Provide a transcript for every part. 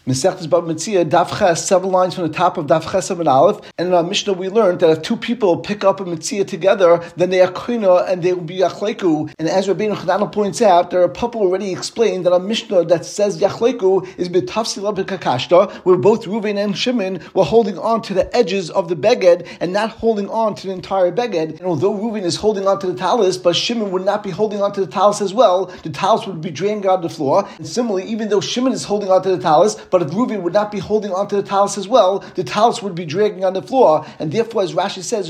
Mesechtes Bava Metzia, Daf Ches, 7 lines from the top of Daf Ches and Aleph. And in our Mishnah we learned that if two people pick up a Metzia together, then they are koina and they will be Yachleiku. And as Rabbeinu Chananel points out, there are a couple already explained that our Mishnah that says Yachleiku is B'tafsila B'kakashta, where both Reuven and Shimon were holding on to the edges of the beged and not holding on to the entire beged. And although Reuven is holding on to the talis, but Shimon would not be holding on to the talis as well, the talis would be drained on the floor. And similarly, even though Shimon is holding on to the talis, but if Reuven would not be holding on to the talis as well, the talis would be dragging on the floor. And therefore, as Rashi says,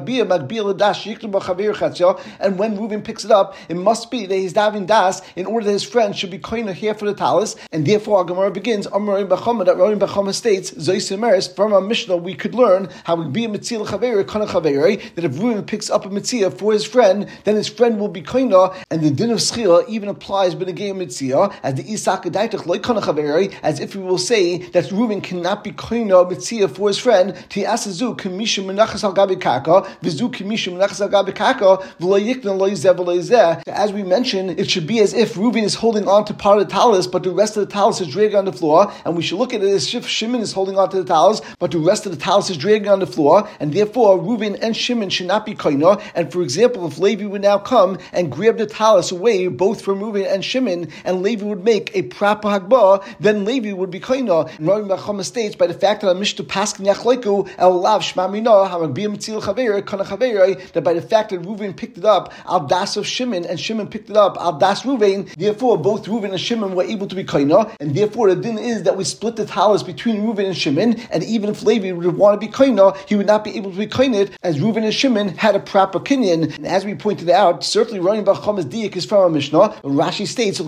and when Reuven picks it up, it must be that he's davin das in order that his friend should be koina here for the talis. And therefore, our Gemara begins, that Rorim Bachama states, from our Mishnah, we could learn how we be a mitzvah that if Reuven picks up a mitzvah for his friend, then his friend will be koina, and the din of schila even applies b'negei mitzvah, as the Isak Adaitach loy kana chaveri, as if we will say that Reuven cannot be koina mitzvah for his friend. Tiasazu k'misha menachas al gabi kaka, v'zu k'misha menachas al gabi kaka, v'lo yikna lo yizeh v'lo yizeh. As we mentioned, it should be as if Reuven is holding on to part of the talis, but the rest of the talis is dragging on the floor, and we should look at it as if Shimon is holding on to the talis, but the rest of the talis is dragging on the floor, and therefore Reuven and Shimon should not be koina. And for example, if Levi would now come and grab the talis away, both from Reuven and Shimon, and Levi would make a proper hagbah, then Levi would be koina. And Rorim Bachama states, by the fact that Mishnah Paskin Yachleiku El Lav Shmamina Hamagbiya Mitzil Chaver Kana Chaver, that by the fact that Reuven picked it up al das of Shimon and Shimon picked it up al das Reuven, therefore both Reuven and Shimon were able to be koina, and therefore the din is that we split the talis between Reuven and Shimon, and even if Levi would want to be koina, he would not be able to be koined, as Reuven and Shimon had a proper kinyan. And as we pointed out, certainly Rorim Bachama's diak is from our Mishnah. Rashi states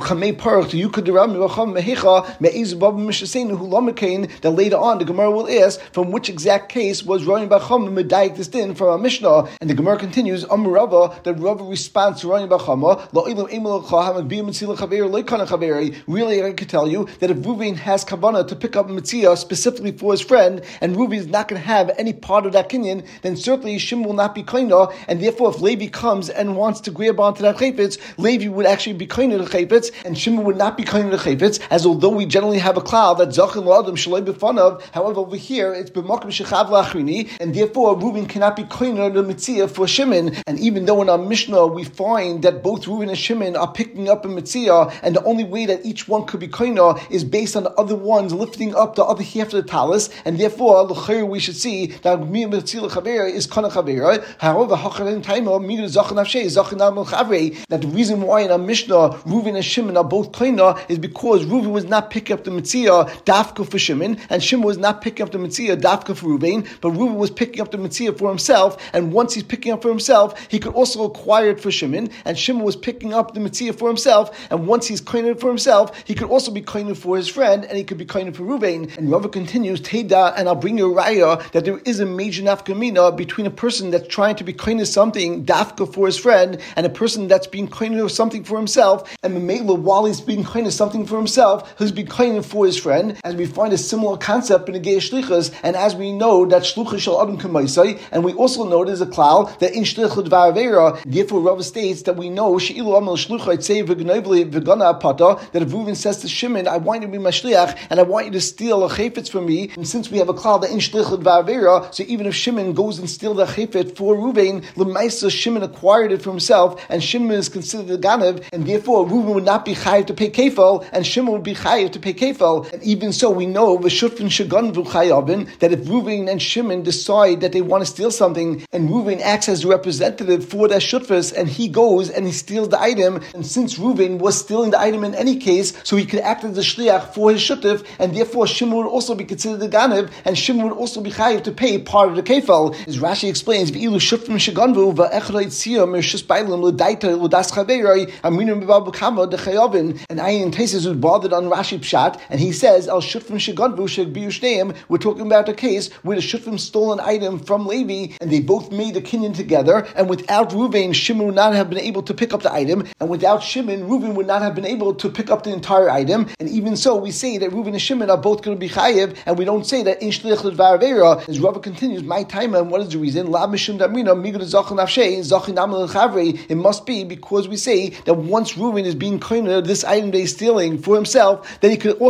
that later on the Gemara will ask from which exact case was Rorim Bachama medayik this din from our Mishnah. And the Gemara continues, Rava, that Rava responds to Rorim Bachama, really I can tell you that if Reuven has kavanah to pick up a mitzvah specifically for his friend, and Reuven is not going to have any part of that kinyan, then certainly Shimon will not be koina, and therefore if Levi comes and wants to grab onto that chayfetz, Levi would actually be koina the chayfetz, and Shimon would not be koina the chayfetz, as although we generally have a cloud that zachin l'adam shalei b'fanav, however over here it's b'makom shechav la'achrini, and therefore Reuven cannot be koina the mitzvah for Shimon. And even though in our Mishnah we find that both Reuven and Shimon are picking up a mitzvah, and the only way that each one could be koina is based on the other ones lifting up the other half of the talis, and therefore l'chayr we should see that is kana chavera. However, that the reason why in our Mishnah Reuven and Shimon are both koina is because Reuven was not picking up the mitzvah dafka for Shimon, and Shimon was not picking up the mitzvah dafka for Reuven, but Reuven was picking up the mitzvah for himself, and once he's picking up for himself, he could also acquire it for Shimon, and Shimon was picking up the mitzvah for himself, and once he's koina for himself, he could also be koina for his friend, and he could be koina for Reuven. And Rava continues, Teda, and I'll bring you a raya that there is a major nafkamina between a person that's trying to be koina something dafka for his friend, and a person that's being koina something for himself, and Mamela, while he's being koina something for himself, he's being koina for his friend, as we find a similar concept in the Gei Shlichus, and as we know that Shluchas shel Adam Kamaisai, and we also know there's a klal that in Shlichut V'Avera, therefore Rava states that we know She'ilu Amal Shluchai Tzei V'Gnevli V'Gana Apata, that if Reuven says to Shimon, I want you to be my shliach, and I want you to steal a chayfetz from me, and since we have a klal that in Shlichut V'Avera, so even if Shimon goes and steals the chayfetz for Reuven, L'maisa Shimon acquired it for himself, and Shimon is considered a ganev, and therefore Reuven would not be chayiv to pay kefal, and Shimon would be chayiv to pay kefal. And even so, we know v'shutfin shagan v'chayavin, that if Reuven and Shimon decide that they want to steal something, and Reuven acts as the representative for that shutfas, and he goes and he steals the item, and since Reuven was stealing the item in any case, so he could act as a shliach for his shutf, and therefore Shimon would also be considered a ganev, and Shimon would also be chayiv to pay part of the kefal. As Rashi explains, v'ilu shutfin shaganvu va'echra itziyah mershus bailim l'daita l'das chaveroi aminim b'babukama d'chayavin. And Ayin Tesis was bothered on Rashi Pshat, and he says al shutfim shaganvu shagbiyu shneim. We're talking about a case where the shutfim stole an item from Levi, and they both made a kinyan together, and without Reuven, Shimon would not have been able to pick up the item, and without Shimon, Reuven would not have been able to pick up the entire item. And even so, we say that Reuven and Shimon are both going to be chayiv, and we don't say that in shlich l'dvar. As Rava continues, my time, and what is the reason? La mishum damrina migud zachin nafshei zachin namal l'chavri. It must be because we say that once Reuven is being koina this item that he's stealing for himself, then he could also be koina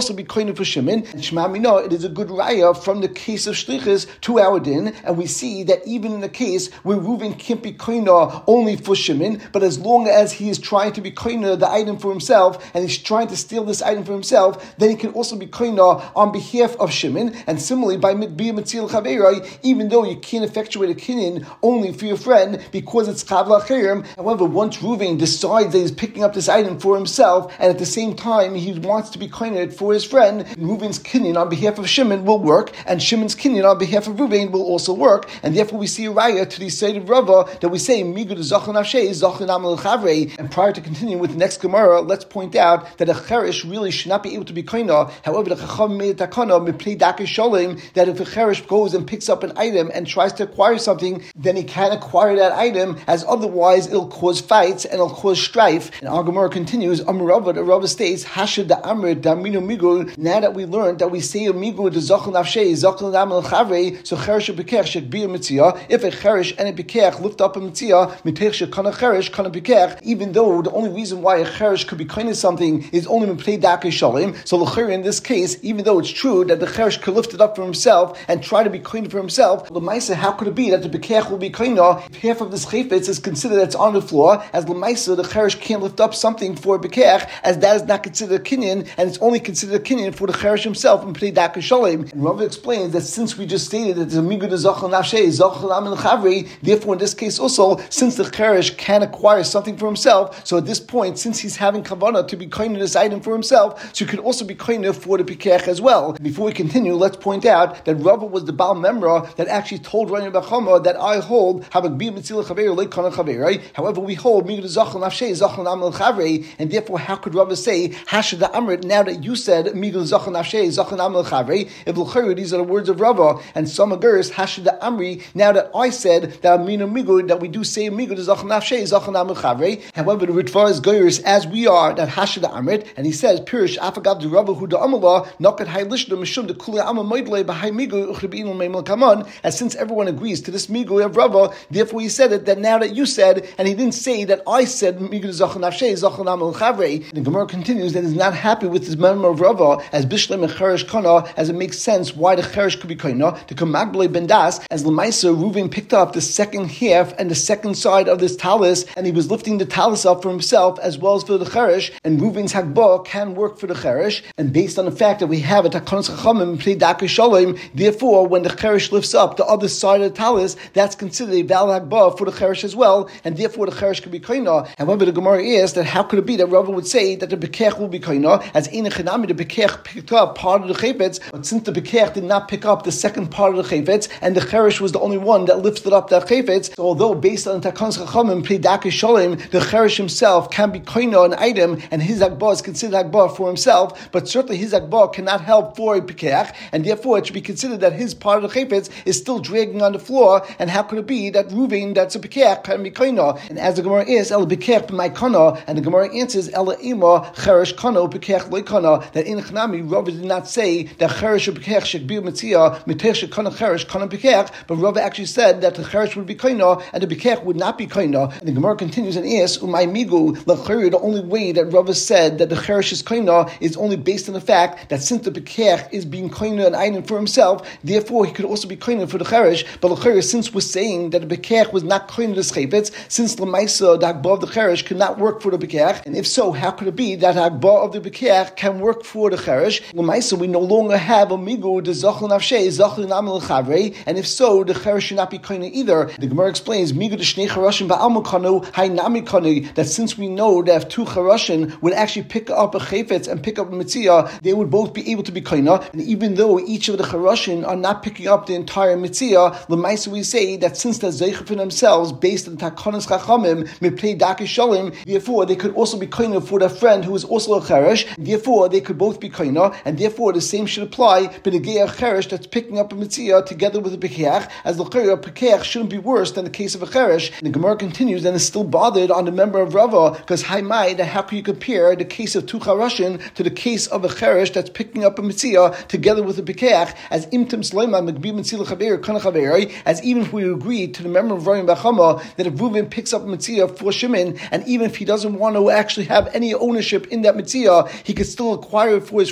koine for Shimon. And Shema Mina, it is a good raya from the case of shlichus to our din, and we see that even in the case where Reuven can't be koine only for Shimon, but as long as he is trying to be koine the item for himself, and he's trying to steal this item for himself, then he can also be koine on behalf of Shimon. And similarly, by mitbiyah mitzil chaverai, even though you can't effectuate a kinyan only for your friend because it's chav lacherim. However, once Reuven decides that he's picking up this item for himself, and at the same time he wants to be koine for his friend, Reuven's kinyan on behalf of Shimon will work, and Shimon's kinyan on behalf of Reuven will also work, and therefore we see a raya to the side of Rava that we say migud zachan nafshei zachan amal chavrei. And prior to continuing with the next Gemara, let's point out that a cherish really should not be able to be koina. However, the chacham made a takana miplei dakish sholim that if a cherish goes and picks up an item and tries to acquire something, then he can acquire that item, as otherwise it'll cause fights and it'll cause strife. And our Gemara continues, Amarava, the Rava states, Hashad da Amr daminu migud. Now that we learned that we say a migud is zachan nafshei zachan amal chavrei, so cherish bekech should be a mitzvah. If a cherish and a bekech lift up a mitzvah, mitech shekana cherish kana bekech, even though the only reason why a cherish could be kind of something is only miplei dakish shalim. So l'chayr in this case, even though it's true that the cherish could lift it up for himself and try to be kind for himself, l'maisa, how could it be that the bekech will be kind if half of this chayfetz is considered that's on the floor? As l'maisa, the cherish can't lift up something for a bekech, as that is not considered a kinyan, and it's only considered a kinyan for the cherish himself in miplei dakish shalim. And Rav explains that since we just stated that the migud is zachan nafshei zachan amal chavrei, therefore in this case also, since the cherish can acquire something for himself, so at this point, since he's having kavanah to be kind of this item for himself, so he could also be kind of for the pikech as well. Before we continue, let's point out that Rava was the Baal Memra that actually told Rani Bachama that I hold habagbi mitzil chaver like kana chaver. However, we hold migud zachan nafshei zachan amal chavrei, and therefore how could Rava say hashad amrit now that you said migud zachan nafshei zachan amal chavrei? If l'chayr, these are the words of Rava, and some agurs hashad amri now that I said that amina migud that we do say migud zachan nafshei zachan amal chavrei. However, the Ritva is goyers as we are that hashad amrit, and he says pirish afagav de Rava hu da amala nakat hay lishna mishum de kula amma moidle b'hay migud uchribin u'meimel kaman. As since everyone agrees to this migud of Rava, therefore he said it that now that you said, and he didn't say that I said migud zachan nafshei zachan amal chavrei. The Gemara continues that he's not happy with this member of Rava as bishlem and cherish kana, as it makes sense why the cherish could be kana to come magbele ben das, as l'maisa Reuven picked up the second half and the second side of this talis, and he was lifting the talis up for himself as well as for the cherish, and Reuven's hagbah can work for the cherish, and based on the fact that we have a takanos chachamim plei dakish shalim, therefore when the cherish lifts up the other side of the talis, that's considered a valid hagbah for the cherish as well, and therefore the cherish could be kaina. However, the Gemara is that how could it be that Rava would say that the bekech will be kaina, as ein echanami the bekech picked up part of the chayfetz, but since the bekech did not pick up the second part of the chayfetz, and the cherish was the only one that lifted up that chayfetz, so although based on takanos chachamim plei dakish shalim, the cherish himself can be kaina an item, and his hagbah is considered hagbah for himself, but certainly his hagbah cannot help for a bekech, and therefore it should be considered that his part of the chayfetz is still dragging on the floor, and how could it be that Reuven, that's a bekech, can be kaina? And as the Gemara is, el bekech b'may kana, and the Gemara answers, el ema cherish kana bekech loy kana, that in Chanami, Rava did not say that cherish or bekech should be a mitzvah, mitech shekana cherish kana bekech, but Rava actually said that the cherish would be kaina, and the bekech would not be kaina. And the Gemara continues and asks, umay migu, the only way that Rava said that the cherish is kaina is only based on the fact that since the bekech is being kaina an item for himself, therefore he could also be kaina for the cherish. But since we're saying that the bekech was not kaina the chayfetz, since the maisa, the hagbah of the cherish, could not work for the bekech, and if so, how could it be that hagbah of the bekech can work for the cherish? The maisa, we no longer have a migu the zachan nafshei zachan amal chavrei, and if so, the cherish should not be kaina either. The Gemara explains migu the shnei charashim ba'alma kanu haynami kanu, that since we know that if two charashim would actually pick up a chayfetz and pick up a mitzvah, they would both be able to be kaina, and even though each of the charashim are not picking up the entire mitzvah, l'maisa we say that since they're zeicher for themselves based on takanos chachamim miplei dakish shalim, therefore they could also be kaina for their friend who is also a cherish, therefore they could both be kaina, and therefore the same should apply b'negei a cherish that's picking up a mitzvah together with a bekech, as the bekech shouldn't be worse than the case of a cherish. And the Gemara continues and is still bothered on the member of Rava, because haimai, that how can you compare the case of two charashin to the case of a cherish that's picking up a mitzvah together with a bekech, as imtim sleima megbi mitzvah chaver kana chaver, as even if we agree to the member of Rami Bachama that if Reuven picks up a mitzvah for Shimon, and even if he doesn't want to actually have any ownership in that mitzvah, he could still acquire it for his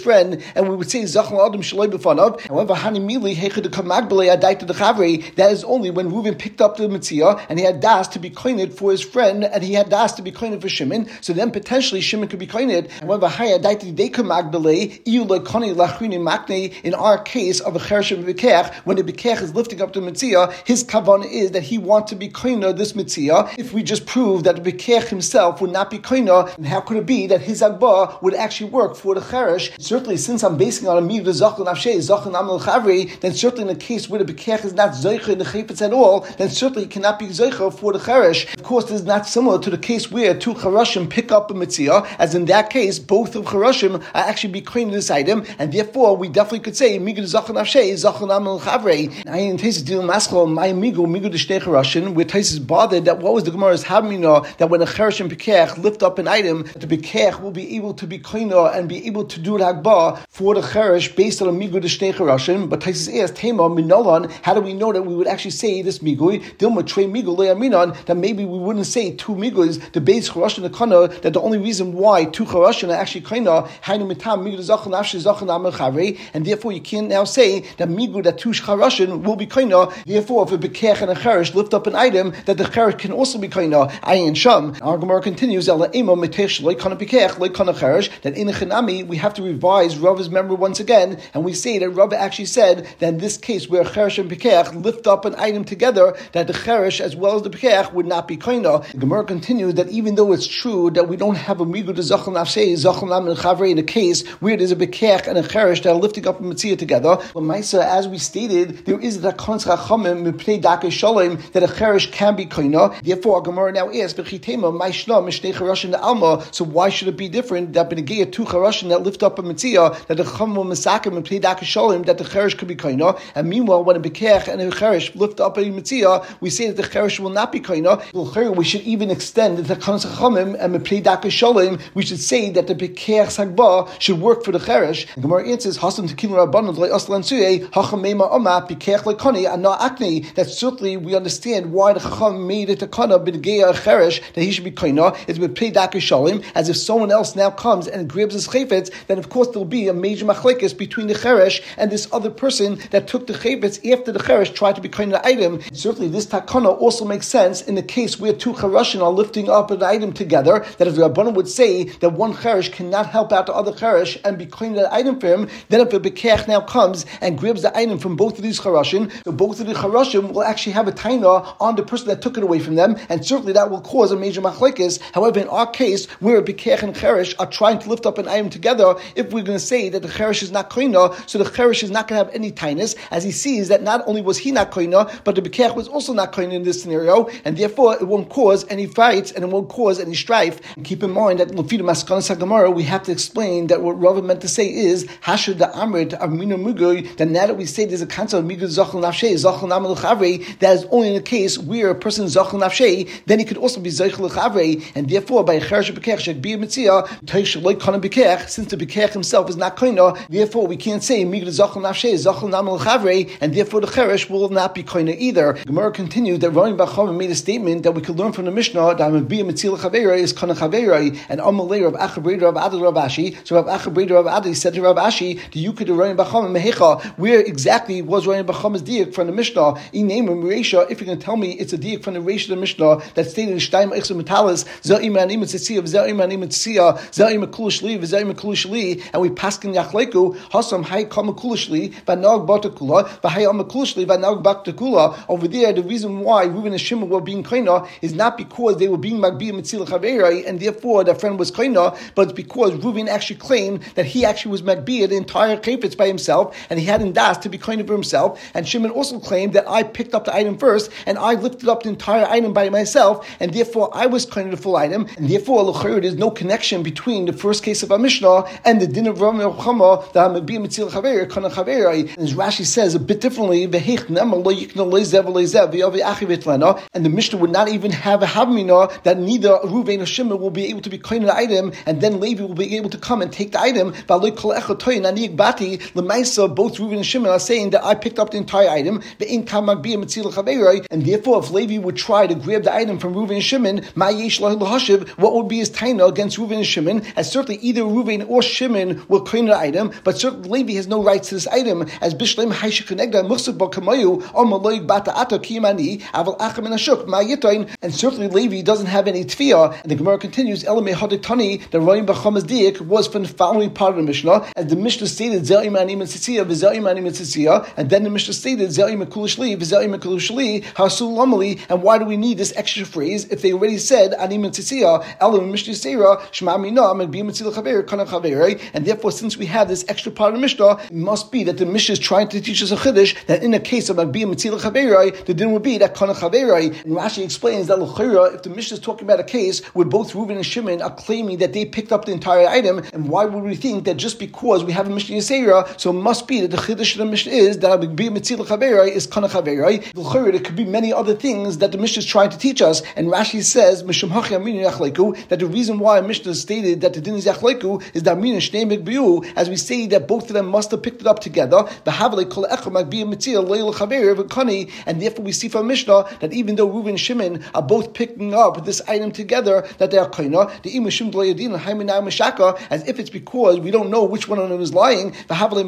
friend, and we would say Zachal Adam Shaloi B'fanav. However, Hanimili Hechad Kamagbele Adaita the Chavri, that is only when Reuven picked up the Mitzvah and he had das to be koined for his friend, and he had das to be koined for Shimon. So then potentially Shimon could be koined. However, Hayadaita De Kamagbele Iuloi Koni Lachrini Makne. In our case of a Cheresh and Bekech, when the Bekech is lifting up the Mitzvah, his kavan is that he wants to be koined this Mitzvah. If we just prove that the Bekech himself would not be koined, then how could it be that his Agba would actually work for the Cheresh? Certainly, since I'm basing on a Midah Zachal Nafshei, Zachal Namal Chavri, then certainly in the case where the Bekech is not Zeicha in the Chayfetz at all, then certainly he cannot be Zeicha for the Cheresh. Of course, this is not similar to the case where two Charashim pick up a Mitzvah, as in that case, both of Charashim are actually be koined this item, and therefore we definitely could say Midah Zachal Nafshei, Zachal Namal Chavri. I in Taisus Dil Maschal, my Migu the Shtei Charashim, where Taisus bothered that what was the Gemara's Havmina, that when a Cheresh and Bekech lift up an item, the Bekech will be able to be koined and be able to do the Hagbah for the Cheresh based on a Migu the Shtei Charashim. But Taisus asked, Tema Minolan, how do we know that we would actually say this Migui, Dilma Trey Migu Le'aminon, that maybe we wouldn't say two Miguis, the base Charashim and the Kana, that the only reason why two Charashim are actually koined, Hainu Mitam Migu Zachal Nafshi Zachal Namal Chavri, and therefore you can't now say that Migu, that two Charashim will be koined. Therefore, if a Bekech and a Cheresh lift up an item, that the Cheresh can also be koined. Ayin Sham. Our Gemara continues, that in a Chenami, we have to revise Rav's memory once again, and we say that Rav actually said that in this case where Cheresh and Bekech lift up an item together, that the Cheresh as well as the Bekech would not be koined. The Gemara continues that even though it's true that we don't have a Migu to Zachal Nafshei, Zachal Namal Chavri in a case where there's a Bekech and a Cheresh that are lifting up a Mitzvah together, but Maisa, as we stated, there is the Kons Chachamim Mipnei Dakei Shalom that a Cheresh can be koined. Therefore, our Gemara now asks, so why should it be different that Benegea two Charashim that lift up a Mitzvah, that the Chacham will Mesakim and Pnei Dakei Shalom, that the Cheresh could be koined? And meanwhile, when a Bekech and a Cheresh lift up a Mitzvah, we say that the Cheresh will not be koined. We should even extend the Kons Chachamim and Pnei Dakei Shalom. We should say that the Bekech's Hagbah should work for the Cheresh. The Gemara answers, Hasan Tekilu Rabbanon Aslan Suye Hacham Meima Oma Bekech Lekoni and not Akne. That certainly we understand why the Chacham made it a Kana Benegea Cheresh that he should be koined. It's with Pnei Dakei Shalom, as if someone else now comes and grabs his chayfetz, then of course there will be a major machlekes between the Cheresh and this other person that took the chayfetz after the Cheresh tried to be koined the item. Certainly this takana also makes sense in the case where two Charashim are lifting up an item together, that if the Rabbanan would say that one Cheresh cannot help out the other Cheresh and be koined that item for him, then if a Bekech now comes and grabs the item from both of these Charashim, so both of the Charashim will actually have a taina on the person that took it away from them, and certainly that will cause a major machlekes. However, in our case, where Bekech and Cheresh are trying to lift up an item together, if we're going to say that the Cheresh is not koina, so the Cheresh is not going to have any tainus, as he sees that not only was he not koina, but the Bekech was also not koina in this scenario, and therefore it won't cause any fights and it won't cause any strife. And keep in mind that Lefida Maskanas HaGemara, we have to explain that what Rava meant to say is Hashud the Amrit of Mina Mugui, that now that we say there's a concept of Migu Zachal Nafshei, Zachal Namal Chavri, that is only in the case where a person is Zachal Nafshei, then he could also be Zachal Chavri, and therefore by Cheresh Bekech should be a Mitzvah, Teish Loi Kana Bekech, since the Bekech himself is not koina, therefore we can't say Migu Zachal Nafshei, Zachal Namal Chavri, and therefore the Cheresh will not be koina either. Gemara continued that Rami Bacham made a statement that we could learn from the Mishnah that Amabiyah Mitzil Chavera is Kana Chavera, and Amalei Rav Achabreda Rav Adi Rav Ashi. So Rav Achabreda Rav Adi said to Rav Ashi, the Yukid of Rami Bacham Mehecha, where exactly was Rami Bacham's diak from the Mishnah? In name of Reisha, if you're going to tell me it's a diak from the Reisha of the Mishnah that stated in Shtaim Echsum Metalis, Za'im Anim Tzitziya, Za'im Anim Tzitziya, Za'im Kulushli, Za'im Kulushli, and we paskin Yachleiku, Hasam Hai Kam Kulushli, Vanag Batakula, Vahayam Kulushli, Vanag Baktakula. Over there, the reason why Reuven and Shimon were being koina is not because they were being Magbi Mitzil Chavera, and therefore their friend was koina, but it's because Reuven actually claimed that he actually was Magbi the entire chayfetz by himself, and he had in das to be koina for himself. And Shimon also claimed that I picked up the item first, and I lifted up the entire item by myself, and therefore I was koina the full item, and therefore there's no connection between the first case of our Mishnah and the din of Rami Chama that Magbi Mitzil Chavera, Kana Chavera. And as Rashi says a bit differently, and the Mishnah would not even have a havmina that neither Reuven or Shimon will be able to be koina the item, and then Levi will be able to come and take the item. Both Reuven and Shimon are saying that I picked up the entire item, and therefore if Levi would try to grab the item from Reuven and Shimon, what would be his taina against Reuven and Shimon? As certainly either Reuven or Shimon Shimon will claim the item, but certainly Levi has no rights to this item, as Bishleim Haisha Kenegda Muksuk Bakamayu or Maloig Bata Ato Kimani Aval Acham and Ashuk Mayitain, and certainly Levi doesn't have any tfiyah. And the Gemara continues, Elamei Haditani, the Roim Bachamas Diak was from the following part of the Mishnah, as the Mishnah stated Ze'im Anim and Tzitziya, V'Ze'im Anim and Tzitziya, and then the Mishnah stated Ze'im Kulishli, V'Ze'im Kulishli, Hasul Lamali, and why do we need this extra phrase if they already said Anim and Tzitziya, Elam Mishnah Seira, Shema Minam, and Bim Tzil Chaver, Kana Chaver, and therefore since we have this extra part of the Mishnah, it must be that the Mishnah is trying to teach us a Chiddush, that in the case of Bim Tzil Chaver, the din would be that Kana Chaver, and Rashi explains that L'chira, if the Mishnah is talking about a case where both Reuven and Shimon are claiming that they picked up the entire item, and why would we think that just because we have a Mishnah Yisera, so it must be that the Chiddush of the Mishnah is that Bim Tzil Chaver is Kana Chaver. L'chira, there could be many other things that the Mishnah is trying to teach us, and Rashi says Mishum Hachi Aminu Yachleiku, that the reason why Mishnah stated that the din is Yachleiku is that Aminu Shnei Mikbiu, as we say that both of them must have picked it up together. And therefore we see from Mishnah that even though Reuven and Shimon are both picking up this item together, that they are kaina. The imashim dlayadin haiminai mashaka, as if it's because we don't know which one of them is lying. As if the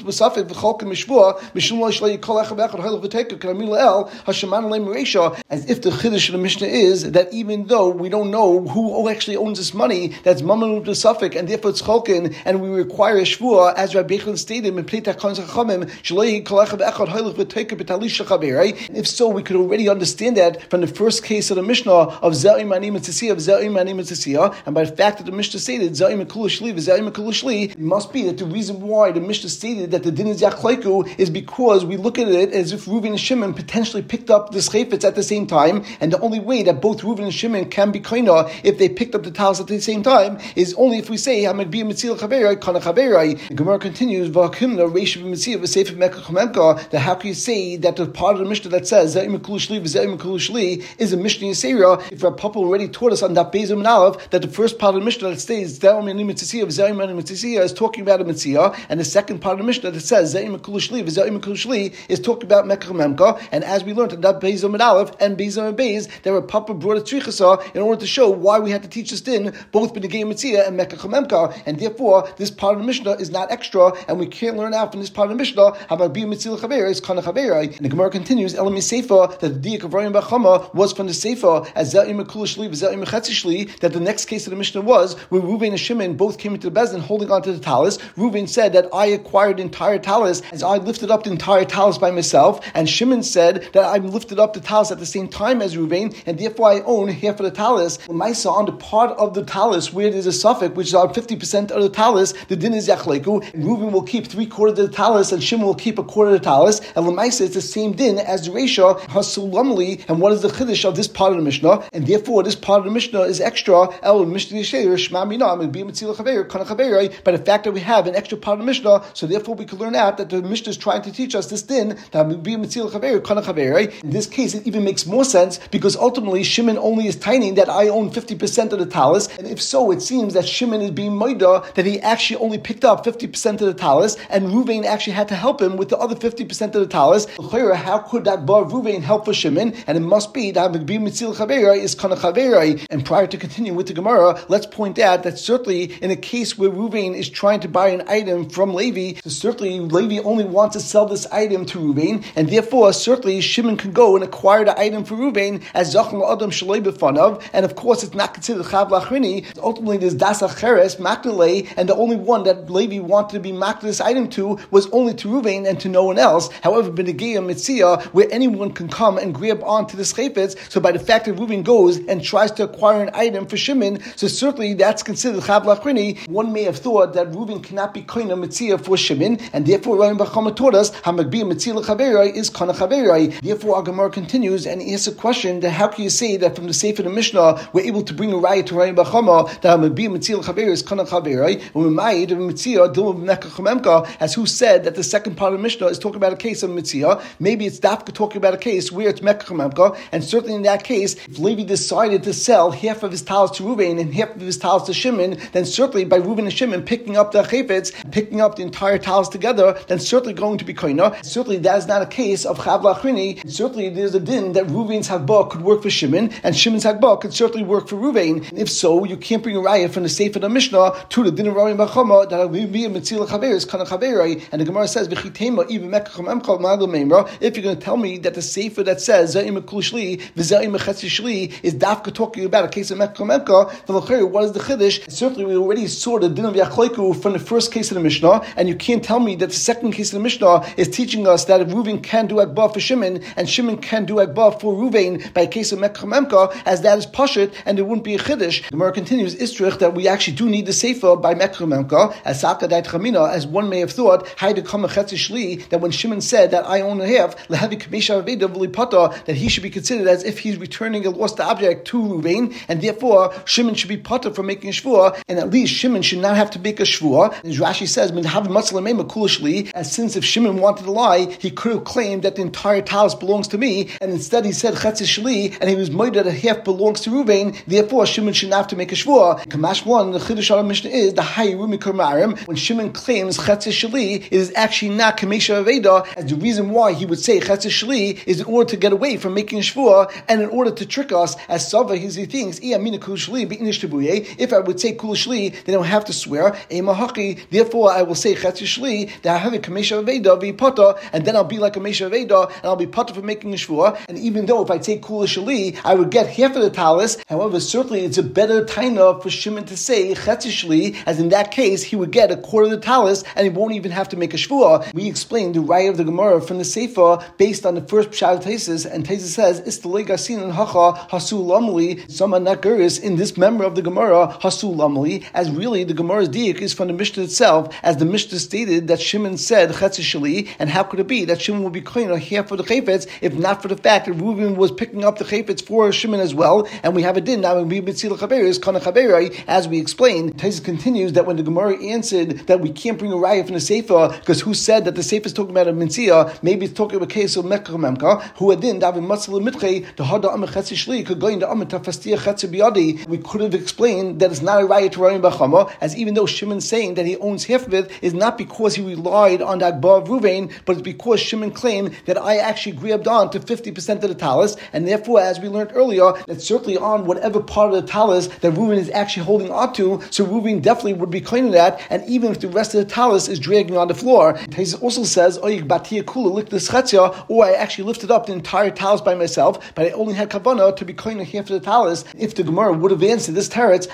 chiddush of the Mishnah is that even though we don't know who actually owns this money, that's mamon b'safik, and therefore it's cholkin, and we require a shvua, as Rabbi Yechon stated in Plei Takon Chachamim, shalei kolach be'echad haylach v'teika b'talisha chaberei. If so, we could already understand that from the first case of the Mishnah of Ze'im Anim and Tzitziya, of Ze'im Anim and Tzitziya, and by the fact that the Mishnah stated Ze'im and Kulishli, Ze'im and Kulishli, it must be that the reason why the Mishnah stated that the din is Yachleiku is because we look at it as if Reuven and Shimon potentially picked up the chayfetz at the same time, and the only way that both Reuven and Shimon can be kaina if they picked up the talis at the same time is only if we say Hamagbi Mitzil Chaverai, Kana Chaverai. The Gemara continues, V'Hakimna Reish V'Mitzil V'Seif Mekach Chumemka, that how can you say that the part of the Mishnah that says Ze'im Kulishli V'Ze'im Kulishli is a Mishnah Yisera, if our Papa already taught us on that Bezim and Aleph that the first part of the Mishnah that states Ze'im Anim Mitzil V'Ze'im Anim Mitzil is talking about a Mitzil, and the second part of the Mishnah that says Ze'im Kulishli V'Ze'im Kulishli is talking about Mekach Chumemka, and as we learned in that Bezim and Aleph and Bezim and Bez, that our Papa brought a Tzrichasa in order to show why we had to teach this din both B'negei Mitzil and Mekach Chumemka, and therefore this part of the Mishnah is not extra, and we can't learn out from this part of the Mishnah how about being Mitzil Chaver is Kana Chaver. And the Gemara continues, Elam Seifa, that the Diak of Rayim Bachama was from the Seifa as Ze'im Kulishli V'Ze'im Chetzishli, that the next case of the Mishnah was where Reuven and Shimon both came into the Bezdin holding onto the talis. Reuven said that I acquired the entire talis as I lifted up the entire talis by myself, and Shimon said that I lifted up the talis at the same time as Reuven, and therefore I own half of the talis. Maisa, on the part of the talis where there's a suffix, which is on 50% of the talis, the din is Yachleiku, and Reuven will keep 3/4 of the talis, and Shimon will keep 1/4 of the talis, and Lamaisa is the same din as the Reisha Hasulamli. And what is the chiddush of this part of the Mishnah? And therefore, this part of the Mishnah is extra. El Mishnah Yisheir Shema Minam and Be Mitzil Chaver Kana Chaver. By the fact that we have an extra part of the Mishnah, so therefore we can learn out that the Mishnah is trying to teach us this din that Be Mitzil Chaver Kana Chaver. In this case, it even makes more sense because ultimately Shimon only is tiny that I own 50% of the talis, and if so, it seems that Shimon is being moida that he actually only picked up 50% of the talis, and Reuven actually had to help him with the other 50% of the talis. How could that bar Reuven help for Shimon? And it must be that Magbi Mitzil Chaverai is Kana Chaverai. And prior to continuing with the Gemara, let's point out that certainly in a case where Reuven is trying to buy an item from Levi, so certainly Levi only wants to sell this item to Reuven, and therefore certainly Shimon can go and acquire the item for Reuven as Zachem Adam Shalei B'fanav, and of course it's not considered Chav Lachrini. Ultimately there's Das Acheres, Makdalei, and the only one that Levi wanted to be makdal this item to was only to Reuven and to no one else. However, B'negei Mitzia, where anyone can come and grab onto the chayfetz, so by the fact that Reuven goes and tries to acquire an item for Shimon, so certainly that's considered Chav Lachrini. One may have thought that Reuven cannot be koina Mitzia for Shimon, and therefore Rayim Bachama taught us Hamagbi Mitzia Chaverai is Kana Chaverai. Therefore, our Gemara continues and asks a question that how can you say that from the Sefer of the Mishnah we're able to bring a raya to Rayim Bachama that Hamagbi Mitzia Chaverai is Kana Chaverai, as who said that the second part of the Mishnah is talking about a case of Mitzia. Maybe it's Dafka talking about a case where it's Mekach, and certainly in that case, if Levi decided to sell half of his talis to Reuven and half of his talis to Shimon, then certainly by Reuven and Shimon picking up the chayfetz, picking up the entire talis together, then certainly going to be koina. Certainly that is not a case of Chav Lachrini. Certainly there's a din that Reuven's hagbah could work for Shimon, and Shimon's hagbah could certainly work for Reuven. And if so, you can't bring a raya from the Sefer of the Mishnah to the din of Rayim Rayim Bachama that will be a Metzila Chaveris Kana Chaverai, and the Gemara says V'chitema even Mekacham Emchal Ma'adul Meimra. If you're going to tell me that the sefer that says Zayim Kul Shli V'Zayim Chetzi Shli is dafka talking about a case of Mekacham Emchal, then what is the Chiddush? Certainly we already saw the din of Yachleiku from the first case of the Mishnah, and you can't tell me that the second case of the Mishnah is teaching us that if Reuven can do Akbar for Shimon and Shimon can do Akbar for Reuven by a case of Mekacham Emchal, as that is Pashut and there wouldn't be a Chiddush. The Gemara continues Istrich that we actually do need the sefer by Mekacham Emchal as Saka Dait Chamina, as one may have thought that when Shimon said that I own a half that he should be considered as if he's returning a lost object to Reuven, and therefore Shimon should be potter for making a shvua, and at least Shimon should not have to make a shvua. As Rashi says, as since if Shimon wanted to lie, he could have claimed that the entire talis belongs to me, and instead he said Chetzi Shli, and he was made that a half belongs to Reuven, therefore Shimon should not have to make a shvua. Kamash 1, the Chiddush on Mishnah is the Hayirumi Karmarim, when Shimon claims Chetzi Shli, it is actually not Kamesha Aveda, as the reason why he would say Chetzi Shli is in order to get away from making a shvua, and in order to trick us, as Sava he thinks, if I would say Kul Shli, then I would have to swear, therefore I will say Chetzi Shli, that I have a Kamesha Aveda, Vipata, and then I'll be like a Kamesha Aveda, and I'll be Pata for making a shvua, and even though if I take Kul Shli, I would get half of the talis, however, certainly it's a better taina for Shimon to say Chetzi Shli, as in that case, he would get a quarter of the talis, and he won't even have to make a shvua. We explained the raya of the Gemara from the Sefer based on the first Pshat of Taisus, and Taisus says, Istalei Gasin and Hacha Hasul Lamli, Sama Nakaris, in this member of the Gemara, Hasul Lamli, as really the Gemara's diak is from the Mishnah itself, as the Mishnah stated that Shimon said Chetzi Shli, and how could it be that Shimon would be clean or half for the Chayfetz, if not for the fact that Reuven was picking up the Chayfetz for Shimon as well, and we have a din now in Bitzila Chaveris, Kana Chaverai, as we explained. Taisus continues that when the Gemara answered that we can't bring a raya from the Sefer, because who said that the Sefer is talking about a Mitzia, maybe it's talking about a case of Mekacham Emchal, who adin Davin Matzal Mitchei, the Hada Amar Chetzi Shli, could go into Amar Tafastia Chetzi Biyadi. We could have explained that it's not a raya to Rayim Bachama, as even though Shimon's saying that he owns half of it is not because he relied on the Akbar of Reuven, but it's because Shimon claimed that I actually grabbed on to 50% of the talis, and therefore, as we learned earlier, that certainly on whatever part of the talis that Reuven is actually holding onto, so Reuven definitely would be claiming that, and even if the rest of the talis is dragging on the floor. Taisus also says, or I actually lifted up the entire talis by myself, but I only had kavanah to be claiming half of the talis. If the Gemara would have answered this teretz,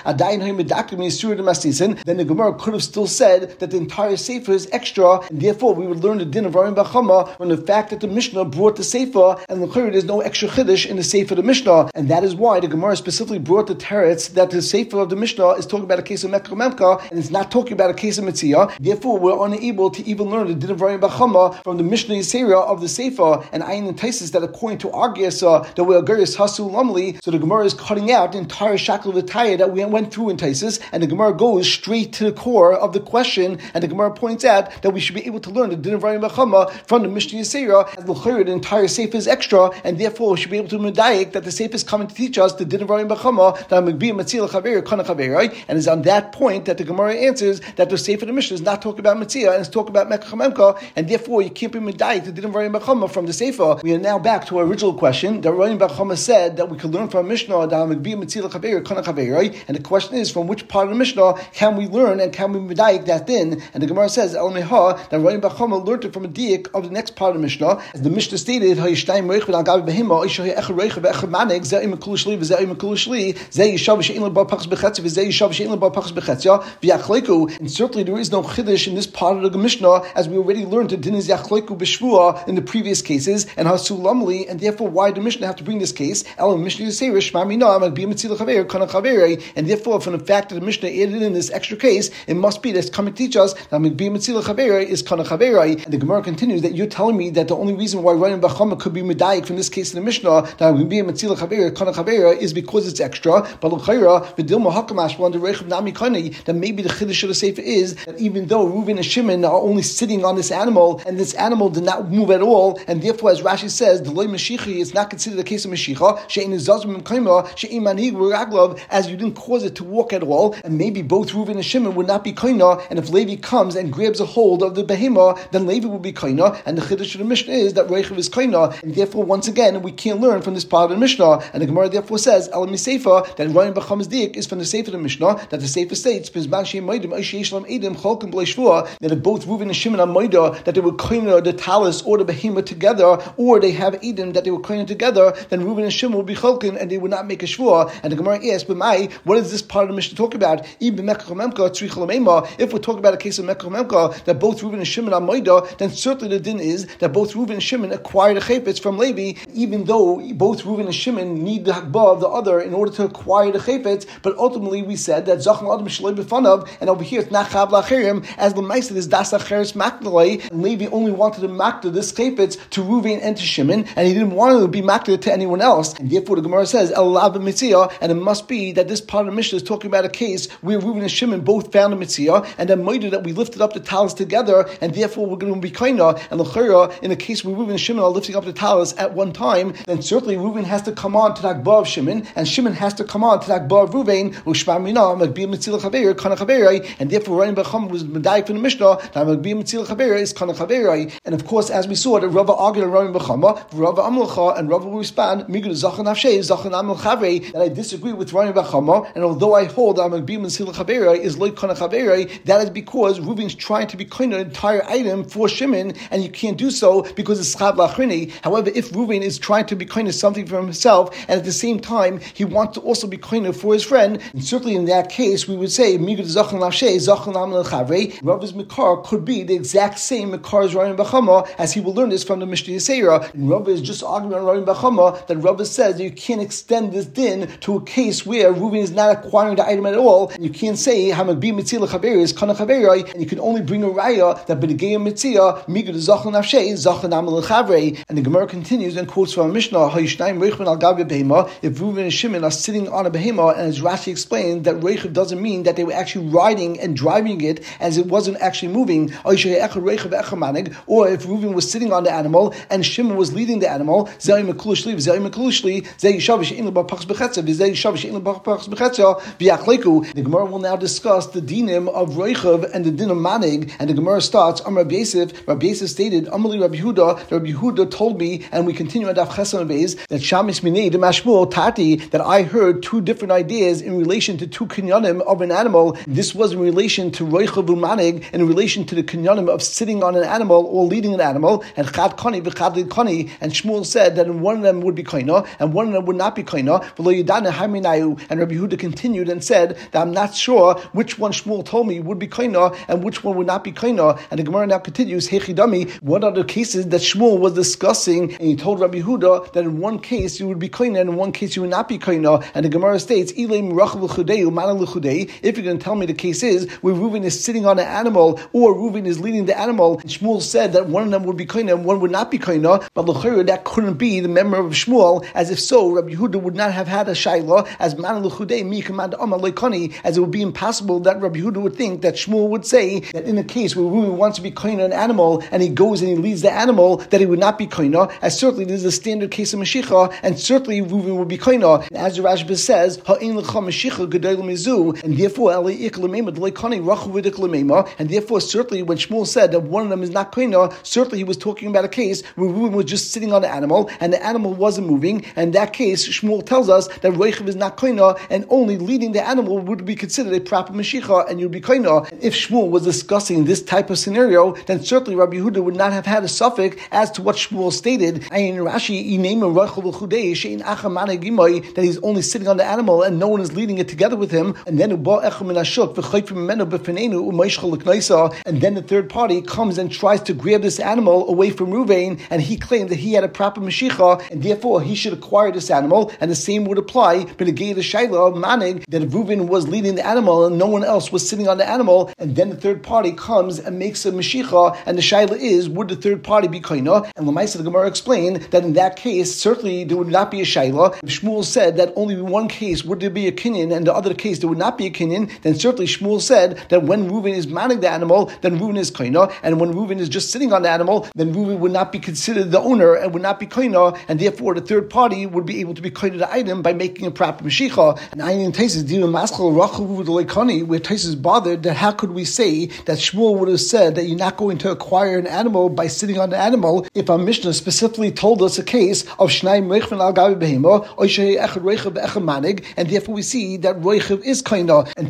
then the Gemara could have still said that the entire sefer is extra, and therefore we would learn the din of Rayim Bachama from the fact that the Mishnah brought the sefer, and there's no extra chiddush in the sefer of the Mishnah, and that is why the Gemara specifically brought the teretz that the sefer of the Mishnah is talking about a case of Mekacham Emchal, and it's not talking about a case of Mitzia. Therefore, we're unable to even learn the din of Rayim Bachama from the Mishnah Yisera of the sefer, and Ayin and Taisus that according to our Gesa, that we are Geris Hasul Lamli, so the Gemara is cutting out the entire shackle of the Taya that we went through in Taisus, and the Gemara goes straight to the core of the question, and the Gemara points out that we should be able to learn the din of Rayim Bachama from the Mishnah Yisera, as the entire sefer is extra, and therefore we should be able to medayik that the sefer is coming to teach us the din of Rayim Bachama, that Magbi Matzila Chaver Kana Chaverai, and it's on that point that the Gemara answers that the sefer of the Mishnah is not talking about Matzia, and it's talking about Mekacham Emchal, and therefore you can't be medayik the din of Rayim Bachama from the sefer. We are now back to our original question that Rayim Bachama said that we could learn from Mishnah that Magbi Matzila Chaver Kana Chaverai, and the question is from which part of the Mishnah can we learn and can we medayik that din? And the Gemara says El Meha that Rayim Bachama learned it from a diak of the next part of the Mishnah, as the Mishnah stated Hayishtayim Reich Al Gabi Behima Isha Echad Reich Ve'Echad Manig Zeh Imekul Shli V'Zeh Imekul Shli Zeh Yishav Shein Lebar Pachas Bechetzi V'Zeh Yishav Shein Lebar Pachas Bechetzia V'Yachleiku. And certainly there is no chiddush in this part of the Mishnah, as we already learned that din is Yachleiku B'Shvua in the previous cases and Hasul Lamli, and therefore why did the Mishnah have to bring this case? El Mishnah Yisera Shma Mina Magbi Matzila Chaver Kana Chaverei, and therefore from the fact that the Mishnah added in this extra case, it must be that's coming to teach us that Magbi Matzila Chaverei is Kana Chaverei. And the Gemara continues that you're telling me that the only reason why Rayim Bachama could be medayik from this case in the Mishnah that Magbi Matzila Chaverei Kana Chaverei is because it's extra, but l'chayra v'dilma hakamash one the reichav nami kani, that maybe the chiddush of the sefer is that even though Reuven and Shimon are only sitting on this animal, and this animal did not move at all, and therefore, as Rashi says, the loy mashichi is not considered a case of mashicha, she'in zazim kaima, she'in manhig v'raglav, as you didn't cause it to walk at all, and maybe both Reuven and Shimon would not be kaina, and if Levi comes and grabs a hold of the behema, then Levi will be kaina, and the chiddush of the Mishnah is that reichav is kaina, and therefore, once again, we can't learn from this part of the Mishnah, and the Gemara therefore says, Elam Sefer, that Rayim Bachama's diak is from the Sefer of the Mishnah, that the Sefer states, Pizman that if both Reuven and Shimon are Maida, that they were koina the talis or the behemoth together, or they have Edom that they were koina together, then Reuven and Shimon will be cholkin and they would not make a shvua. And the Gemara asks, "B'mai, what is this part of the Mishnah talk about? If we're talking about a case of Mekach Memka, that both Reuven and Shimon are Maida, then certainly the din is that both Reuven and Shimon acquired a chaypetz from Levi, even though both Reuven and Shimon need the hakbah of the other in order to acquire the chaypetz. But ultimately, we said that Zachan Adam Shalei B'fanav, and over here it's not Chav Lachirim, as the Ma'aseh is Das Acheres Makdalei, and Levi only wanted to makda this chaypetz to Reuven and to Shimon, and he didn't want to be makda to anyone else. And therefore, the Gemara says El Lav Mitzia, and it must be that this part of the Mishnah is talking about a case where Reuven and Shimon both found a Mitzia, and then Maida that we lifted up the talis together, and therefore we're going to be kaina. And l'chera, in a case where Reuven and Shimon are lifting up the talis at one time, then certainly Reuven has to come on to the hakbah of Shimon, and Shimon has to come on to the hakbah of Reuven. And therefore, Rani Becham was medayik from the Mishnah that Magbi Mitzil Chavera is kana Chavera. And of course, as we saw, the Rava argued and Rani Bechama, Rava Amlecha, and Rava will respond, Migud Zachan Avshei, Zachan Amel Chavre, that I disagree with Rani Bechama, and although I hold that Magbi Mitzil Chavera is like kana Chavera, that is because Reuven's trying to be kind of an entire item for Shimon, and you can't do so because it's Chav Lachrini. However, if Reuven is trying to be kind of something for himself, and at the same time he wants to also be kind of for his friend, and certainly in that case we would say Migud Zachan Lavshei, Zachan Amel Chavre. Rava's Mikar could be the exact same Mikar as Rani Bechama, as he will learn this from the Mishnah Yisera. And Rava is just arguing on Rani Bechama that Rava says that you can't extend this din to a case where Reuven is not acquiring the item at all, and you can't say Hamagbi Mitzil Chavera is Kana Chavera, and you can only bring a raya that B'negei Mitzia Migud Zachan Nafshei Zachan Amel Chavre. And the Gemara continues and quotes from Mishnah Hayishnaim Reichman Al Gabi Behema. If Reuven and Shimon are sitting on a behema, and as Rashi explained, that Reichav doesn't mean that they were actually riding and driving it as it wasn't actually moving. Or if Reuven was sitting on the animal and Shimon was leading the animal, the Gemara will now discuss the dinim of Reichav and the din of Manig, and the Gemara starts, Rabbi Yosef stated, Amali Rabbi Yehuda told me, and we continue at Daf Chesed Beis, that Shamis Minei de Mashmuel Tati, that I heard two different ideas in relation to two kinyanim of an animal. This was in relation to Reichav Umanig, in relation to the kinyanim of sitting on an animal or leading an animal, and Chad Kani v'Chad Lid Kani, and Shmuel said that one of them would be kaina, and one of them would not be kaina. And Rabbi Yehuda continued and said that I'm not sure which one Shmuel told me would be kaina and which one would not be kaina. And the Gemara now continues, Hechidami, what are the cases that Shmuel was discussing? And he told Rabbi Yehuda that in one case you would be kaina and in one case you would not be kaina. And the Gemara states, if you're going to tell me the case is where Reuven is sitting on an animal or Reuven is leading the animal, and Shmuel said that one of them would be kaina and one would not be kaina, but that couldn't be the member of Shmuel, as if so Rabbi Yehuda would not have had a shayla as man l'chudei mi command amar leikani, as it would be impossible that Rabbi Yehuda would think that Shmuel would say that in a case where Reuven wants to be kaina an animal and he goes and he leads the animal, that he would not be kaina, as certainly this is a standard case of Mashiach, and certainly Reuven would be kaina. And as the Rashba says, ha'in l'cha Mashiach gedol mizu, and therefore and therefore certainly when Shmuel said that one of them is not kaina, certainly he was talking about a case where Reuven was just sitting on the animal and the animal wasn't moving. And in that case, Shmuel tells us that Reichav is not kaina, and only leading the animal would be considered a proper Mashiach, and you'd be kaina. If Shmuel was discussing this type of scenario, then certainly Rabbi Yehuda would not have had a suffix as to what Shmuel stated. And in Rashi, that he's only sitting on the animal and no one is leading it together with him. And then and then the third party comes and tries to grab this animal away from Reuven, and he claimed that he had a proper Mashiach, and therefore he should acquire this animal. And the same would apply but again the Shaila of Manig, that if Reuven was leading the animal and no one else was sitting on the animal, and then the third party comes and makes a Mashiach, and the Shaila is, would the third party be kaina? And Lamaisa the Gemara explained that in that case certainly there would not be a Shaila. If Shmuel said that only in one case would there be a kinyan and the other case there would not be a kinyan, then certainly Shmuel said that when Reuven is manning the animal, then Reuven is kaina, and when Reuven is just sitting on the animal, then Reuven would not be considered the owner and would not be kaina, and therefore the third party would be able to be kaina the item by making a proper Mashiach. And I in Taisus where Taisus is bothered that how could we say that Shmuel would have said that you're not going to acquire an animal by sitting on the animal if our Mishnah specifically told us a case of Shnaim Reichvan al Gabi Behema or Echad Reichav Echad Manig, and therefore we see that Reichav is kaina. And Taisus explains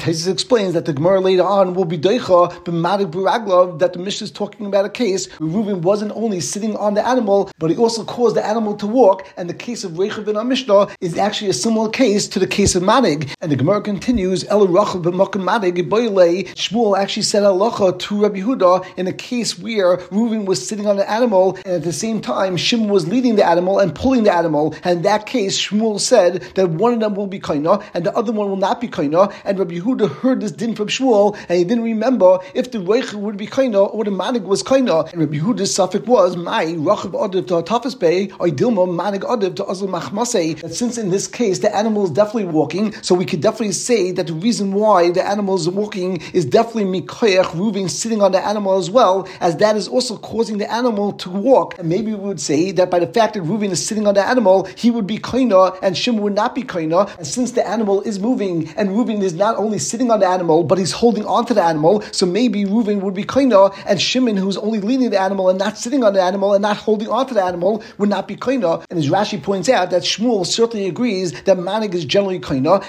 explains that the Gemara later on will be doicha b'madig b'raglav, that the Mishnah is talking about a case where Reuven wasn't only sitting on the animal, but he also caused the animal to walk. And the case of Rechav in our Mishnah is actually a similar case to the case of Manig. And the Gemara continues, Ela Rachav b'makom Manig boilei. Shmuel actually said halacha to Rabbi Yehuda in a case where Reuven was sitting on the animal, and at the same time Shimon was leading the animal and pulling the animal. And in that case, Shmuel said that one of them will be kaina and the other one will not be kaina. And Rabbi Yehuda heard this din from Shmuel, and he didn't remember if the Rechav would be kaina or the Manig was kaina. And Rabbi Yehuda's suffix was my Rachav Adav to Tafas Bey or Dilma Manig Adav to Azal Machmasei. That since in this case the animal is definitely walking, so we could definitely say that the reason why the animal is walking is definitely Mikoyach Reuven sitting on the animal as well, as that is also causing the animal to walk. And maybe we would say that by the fact that Reuven is sitting on the animal, he would be kaina and Shimon would not be kaina. And since the animal is moving and Reuven is not only sitting on the animal but he's holding on to the animal, so maybe Reuven would be kaina and Shimon, who's only leading the animal and not sitting on the animal and not holding on to the animal, would not be kaina. And as Rashi points out, that Shmuel certainly agrees that manig is generally kaina.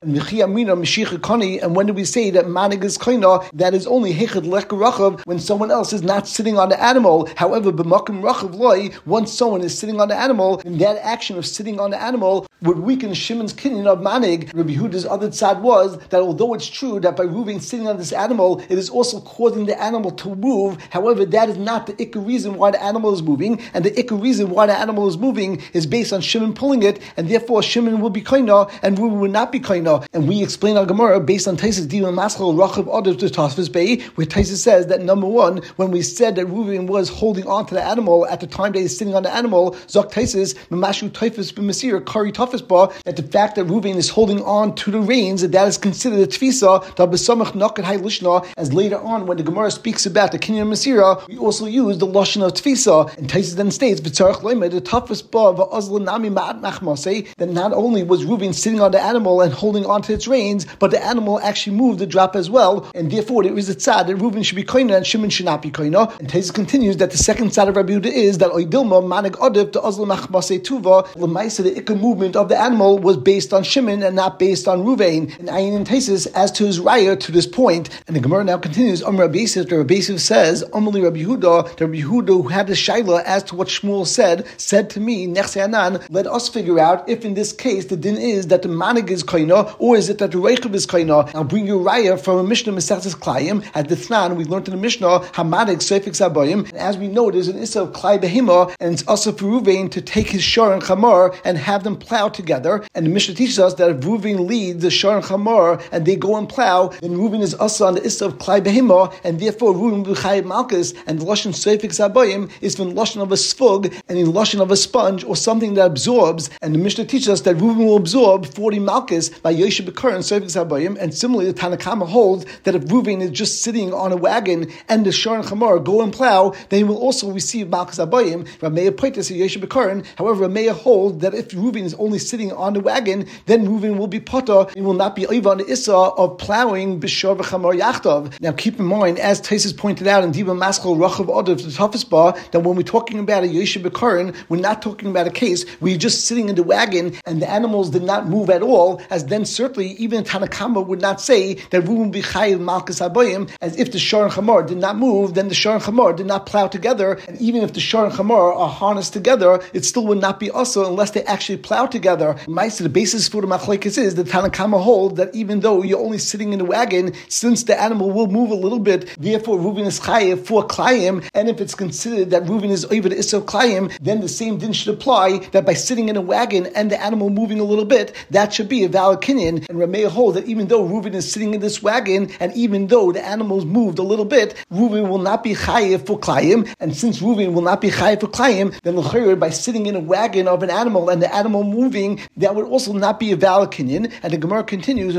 And when do we say that manig is kaina? That is only hechad lech rachav, when someone else is not sitting on the animal. However, b'makom rachav loy, once someone is sitting on the animal, and that action of sitting on the animal would weaken Shimon's kinyan of manig. Rabbi Yehuda's other side was that although it's true that by Reuven sitting on this animal, it is also causing the animal to move. However, that is not the ikka reason why the animal is moving, and the ikka reason why the animal is moving is based on Shimon pulling it, and therefore Shimon will be kaina and Reuven will not be kaina. And we explain our Gemara based on Taisus Divan Maschal Rachav Adav to Tasfis Bey, where Taisus says that number one, when we said that Reuven was holding on to the animal at the time that he's sitting on the animal, Zok Taisus Mamashu Taifus B'Masir Kari Tafis Ba, that the fact that Reuven is holding on to the reins, that is considered a tfisa da besamach nakat hay lishna. As later on, when the Gemara speaks about the kinyan Masira, we also use the lashon of tfisa. And Taisus then states v'tzarich loimed the Tafis Ba v'azlan nami ma'at machmasei, that not only was Reuven sitting on the animal and holding on to its reins, but the animal actually moved the drop as well, and therefore there is a tzad that Reuven should be koina and Shimon should not be koina. And Taisus continues that the second tzad of Rabbi Yehuda is that oidilma manig adav to azl machmasei tuva, l'maisa, the ikka movement of the animal was based on Shimon and not based on Reuven. And Ayin and Taisus as to his raya to this point. And the Gemara now continues, Rabbi Yosef, the Rabbi Yosef says, Amali Rabbi Yehuda, the Rabbi Yehuda who had the shaila as to what Shmuel said to me, Nechse Anan, let us figure out if in this case the din is that the manig is kaina, or is it that the reichav is kaina. I'll bring you a raya from a Mishnah Mesechtes Klayim. At the Thnan, we learned in the Mishnah Hamanig Seifik Zabayim. And as we know, there's an issa of Klai Behima, and it's also for Reuven to take his shor and chamar and have them plow together. And the Mishnah teaches us that if Reuven leads the shor and chamar and they go and plow, then Reuven is also on the issa of Klai Behima, and therefore Reuven will be Chayiv Malchus. And the lashon Seifik Zabayim is from lashon of a sfug and in lashon of a sponge or something that absorbs. And the Mishnah teaches us that Reuven will absorb 40 Malchus by Yoshe Bekar and Seifik Zabayim. And similarly, the Tanakama holds that if Reuven is just sitting on a wagon and the shor and chamar go and plow, then he will also receive Malchus Abayim. Rameya Paitis Yoshe Bekarin. However, Rameya holds that if Reuven is only sitting on the wagon, then Reuven will be potter. He will not be over on the issa of plowing b'shor v'chamar yachtav. Now, keep in mind, as Taisus pointed out in Diba Maskal Rachav Adav the Tafis Ba, that when we're talking about a Yoshe Bekarin, we're not talking about a case where you're just sitting in the wagon and the animals did not move at all. As then certainly even Tanakama would not say that Reuven be chayiv Malchus Abayim, as if the shor and chamar did not move, then the shor and chamar did not plow together, and even if the shor and chamar are harnessed together, it still would not be also unless they actually plow together. The basis for the machlekes is that Tanakama hold that even though you're only sitting in the wagon, since the animal will move a little bit, therefore Reuven is chayiv for klayim, and if it's considered that Reuven is over the issa of klayim, then the same din should apply, that by sitting in a wagon and the animal moving a little bit, that should be a valid kinyan. And Rameya hold that even though Reuven is sitting in this wagon, and even though the animals moved a little bit, Reuven will not be chayiv for klayim, and since Reuven will not be chayiv for klayim, then l'chayr, by sitting in a wagon of an animal and the animal moving, that would also not be a valid kinyan. And the Gemara continues,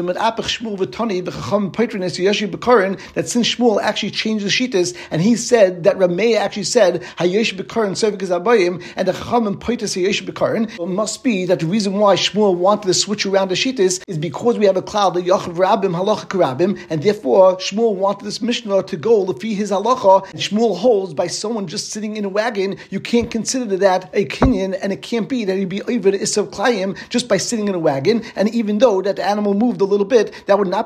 that since Shmuel actually changed the shittas, and he said that Rameya actually said Hayesh Bekarin Sevik Zabayim, and the Chachamim Poitas Hayesh Bekarin, it must be that the reason why Shmuel wanted to switch around the shittas is because we have a cloud, the Yachav Rabbim Halacha Rabbim, and therefore Shmuel wanted this Mishnah to go lefi his halacha. And Shmuel holds by someone just sitting in a wagon, you can't consider that a kinyan, and it can't be that he'd be over the Issa of Klayim just by sitting in a wagon. And even though that the animal moved a little bit, that would not be a valid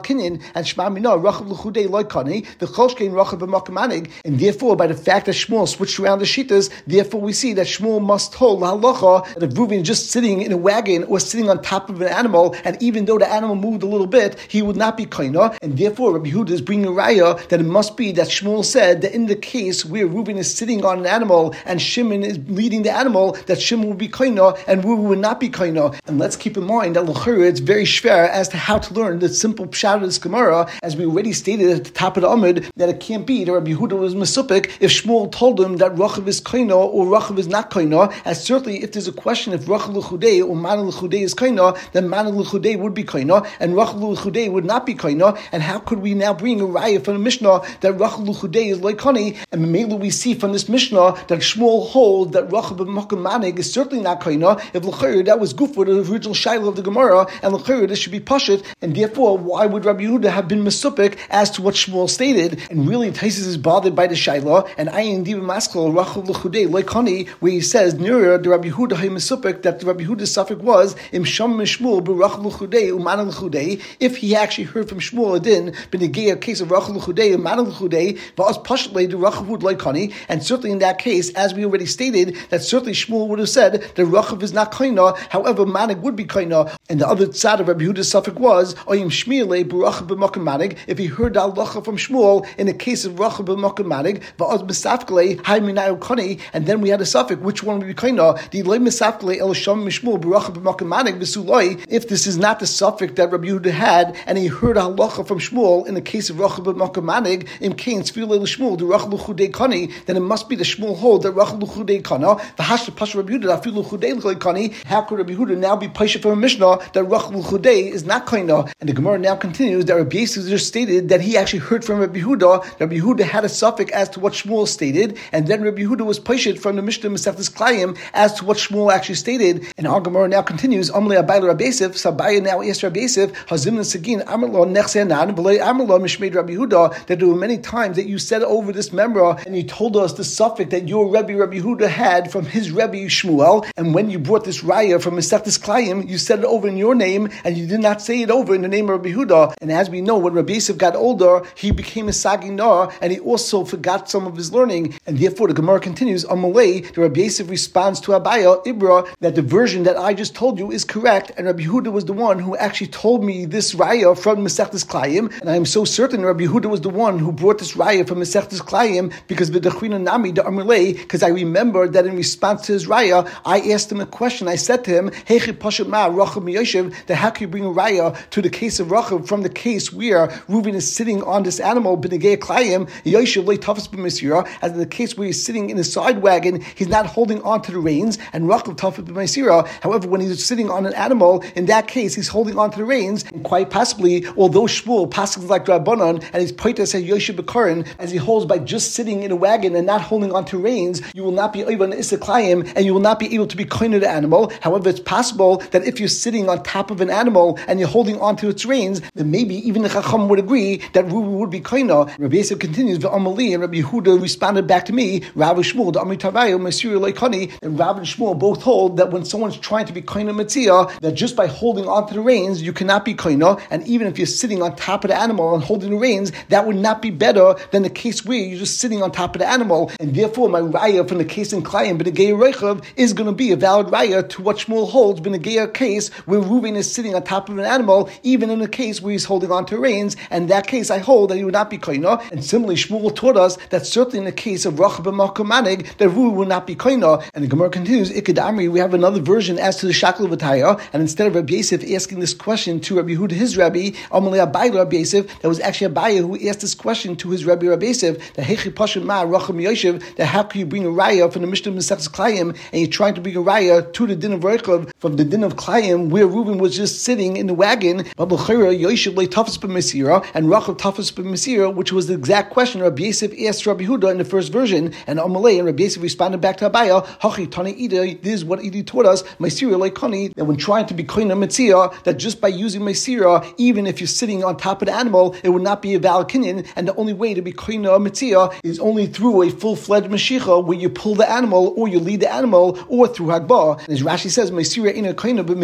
kinyan, and Shema Mina Rachav L'chudei Loikani, the Cholshkein Rachav B'Makamanig, and therefore by the fact that Shmuel switched around the Shitas, therefore we see that Shmuel must hold the halacha that if Reuven is just sitting in a wagon or sitting on top of an animal, and even though the animal moved a little bit, he would not be kaina, and therefore Rabbi Yehuda is bringing a raya that it must be that Shmuel said that in the case where Reuven is sitting on an animal and Shimon is leading the animal, that Shimon will be kaina and Reuven would not be kaina. And let's keep in mind that l'chura it's very schwer as to how to learn the simple pshat of this Gemara, as we already stated at the top of the Amud, that it can't be that Rabbi Yehuda was mesupik if Shmuel told him that Rachav is kaina or Rachav is not kaina, as certainly if there's a question if Rachav l'chudei or Mana l'chudei is kaina, then Mana l'chudei would be kaina and Rachav l'chudei would not be kaina. And how could we now bring a raya from the Mishnah that Rachav l'chudei is loikani? And mainly we see from this Mishnah that Shmuel holds that Rachav b'makamanig is certainly not kaina. If l'chayr that was good for the original shaila of the Gemara, and l'chayr this should be pashut, and therefore why would Rabbi Yehuda have been mesupik as to what Shmuel stated? And really Taisus is bothered by the shaila, and Ayin Diva Maskal Rachav l'chudei loikani, where he says nearer the Rabbi Yehuda hay mesupik that the Rabbi Yehuda's suffix was im sham mishmuel b'Rachav l'chudei u'Mana l'chudei. If he actually heard from Shmuel Adin b'negei a case of Rachav l'chudei u'Mana l'chudei v'az pashlei the Rachav would loikani, and certainly in that case, as we already stated, that certainly Shmuel would have said that Rachav is not kaina, however Manig would be kaina. And the other side of Rabbi Yehuda's suffix was oyim shmiele b'Rachav b'Makom Manig. If he heard the halacha from Shmuel in the case of Rachav b'Makom Manig v'az b'safklei hay minayu kani, and then we had a suffix which one would be kaina? The loy misafklei el sham mishmuel b'Rachav b'Makom Manig b'suloi. If this is not the suffix that Rabbi Yehuda had, and he heard a halacha from Shmuel in the case of Rachav b'Makom Manig im kain tzfilei l'Shmuel the Rachav l'chudei kani, then it must be the Shmuel hold that Rachav l'chudei kana v'hashta pasha Rabbi Yehuda afilu l'chudei l'kani. How could Rabbi Yehuda now be pasha from a Mishnah that Rachav l'chudei is not kaina? And the Gemara now continues that Rabbi Yosef just stated that he actually heard from Rabbi Yehuda. Rabbi Yehuda had a suffix as to what Shmuel stated, and then Rabbi Yehuda was pasha from the Mishnah Masechtas Klayim as to what Shmuel actually stated. And our Gemara now continues. Amle Abayla Rabbi Yosef. Sabaya now asked Rabbi Yosef, Hazimna Sagin Amarlo Nechsenan B'lei Amarlo Mishmeid Rabbi Yehuda, that there were many times that you said over this memra and you told us the suffix that your Rabbi Yehuda had from his Rabbi Shmuel, and when you brought this raya from Masechtas Klayim, you said it over in your name and you did not say it over in the name of Rabbi Yehuda. And as we know, when Rabbi Yosef got older, he became a Saginar, and he also forgot some of his learning. And therefore the Gemara continues, Amalei, the Rabbi Yosef responds to Abaya, Ibra, that the version that I just told you is correct, and Rabbi Yehuda was the one who actually told me this raya from Masechtas Klayim, and I am so certain Rabbi Yehuda was the one who brought this raya from Masechtas Klayim, because v'dechrina nami the Amalei, because I remember that in response to his raya, I asked him a question. I said to him, Heichi Pashat Ma Rachav Miyoshev, that how can you bring a raya to the case of Rachav from the case where Reuven is sitting on this animal, B'negei Klayim, Yoshev Le Tafas B'Meisira, as in the case where he's sitting in a side wagon, he's not holding on to the reins, and Rachav Tafas B'Meisira. However, when he's sitting on an animal, in that case, he's holding on to the reins, and quite possibly, although Shmuel passes like Rabbanon, and his Paita says Yoshev B'Karin, as he holds by just sitting in a wagon and not holding on to reins, you will not be able to Issa Klayim, and you will not be able to be koine the animal. However, it's possible that if you're sitting on top of an animal and you're holding onto its reins, then maybe even the Chacham would agree that Reuven would be koine. Rabbi Yosef continues, V'amali, and Rabbi Yehuda responded back to me, Rav Shmuel, the Amitavayo, Mesir Leikani, and Rav and Shmuel both hold that when someone's trying to be koine Metzia, that just by holding onto the reins, you cannot be koine, and even if you're sitting on top of the animal and holding the reins, that would not be better than the case where you're just sitting on top of the animal, and therefore my raya from the case in Klayim, B'negei Reichav, is going to be a valid raya to what Shmuel holds, B'negei case where Reuven is sitting on top of an animal, even in a case where he's holding on to reins, and that case I hold that he would not be koina. And similarly, Shmuel taught us that certainly in the case of Rachav b'Makom Manig, that Reuven would not be koina. And the Gemara continues, Ikad Amri, we have another version as to the Shakal V'Taya, and instead of Rabbi Yosef asking this question to Rabbi Yehuda, his Rabbi, Amalei Abayla Rabbi Yosef, that was actually Abaya who asked this question to his Rabbi Yosef, that Hechi Pashat Ma Rachav Miyoshev, that how can you bring a raya from the Mishnah Masechtas Klayim, and you're trying to bring a raya to the din of Reichav from the din of Klayim, where Reuven was just sitting in the wagon, but L'chayra Yoshev Le Tafas B'Meisira, and Rachav Tafas B'Meisira, which was the exact question Rabbi Yosef asked Rabbi Yehuda in the first version, and Amalei, and Rabbi Yosef responded back to Abaya, Hachi Tani Ida, this is what Idi taught us, Meisira Le Kani, that when trying to be koina Metzia, that just by using Meisira, even if you're sitting on top of the animal, it would not be a valid kinyan, and the only way to be koina Metzia is only through a full-fledged Mashiach, where you pull the animal, or you lead the animal, or through Hagbah. And as Rashi says, Meisira ina koina, but Metzia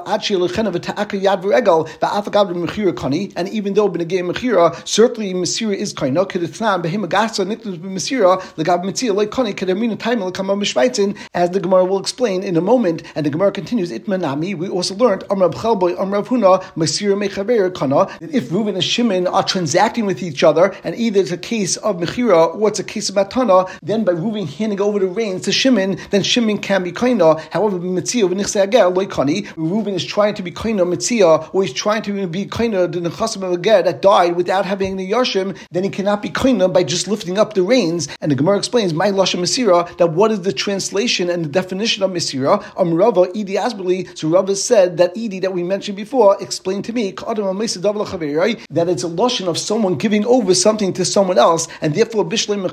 and even though b'negei mechira, certainly Mesira is kaina, kedetnan behema gasa niknus b'Mesira legab mitzia like kani kedamina time lekama mishvaitzin, as the Gemara will explain in a moment. And the Gemara continues, itmanami, we also learned Amrav Chelboy, Amrav Huna, Mesira mechaver kana, that if Reuven and Shimon are transacting with each other, and either it's a case of mechira or it's a case of matana, then by Reuven handing over the reins to Shimon, then Shimon can be kaina. However, mitzia v'nichsei ager loy kani, Reuven is trying to be kaina mitzia, or he's trying to be kaina the nechasim of a ger that died without having the yashim, then he cannot be kaina by just lifting up the reins. And the Gemara explains, my lashon mesira, that what is the translation and the definition of mesira? Rava Idi Asbeli. So Rava said that Idi that we mentioned before explained to me that it's a lashon of someone giving over something to someone else, and therefore